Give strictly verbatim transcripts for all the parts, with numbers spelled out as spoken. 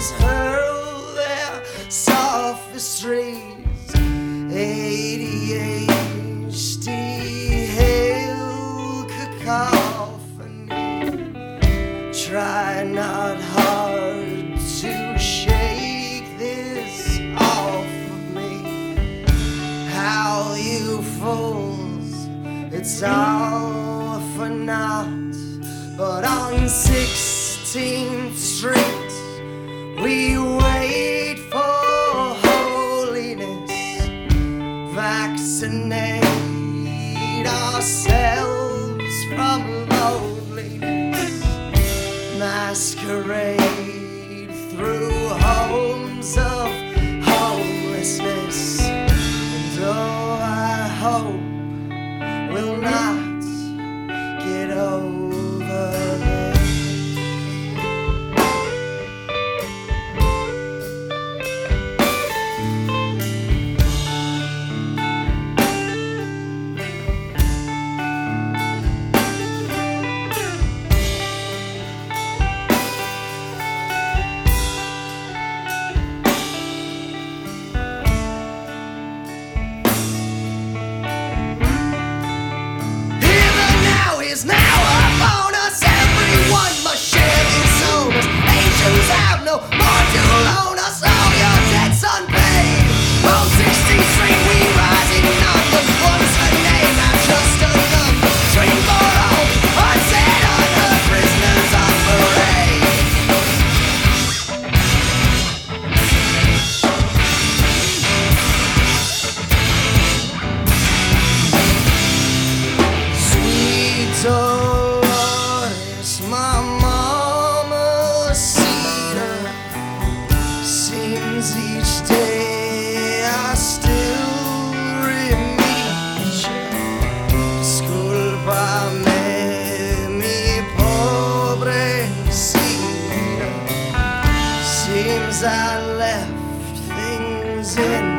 winds hurl their sophistries. A D H D hail cacophony. Try not hard to shake this off of me. How you fools, it's all for naught. But on sixteenth Street we wait for holiness. Vaccinate ourselves from loneliness. Masquerade through homes of homelessness. And oh, I hope we'll not get over this. Now upon us, everyone must share these souls. Angels have no more to loan us. All your debts unpaid. On sixteenth Street we rising numbers. Once a name, now just a number. Scream for all unsaid, unheard prisoners on parade. Sweet Dolores, my mama Cedar. Seems each day I still re-meet you. Disculpame, mi pobrecita. Seems I left things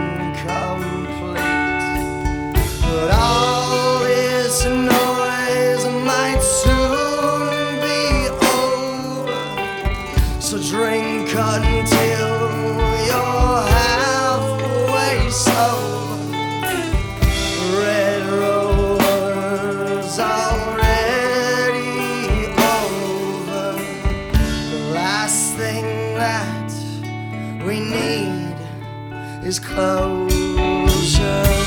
incomplete. But all this noise might soon be over. So drink until you're halfway sober. Red Rover's already over. The last thing that we need is closure.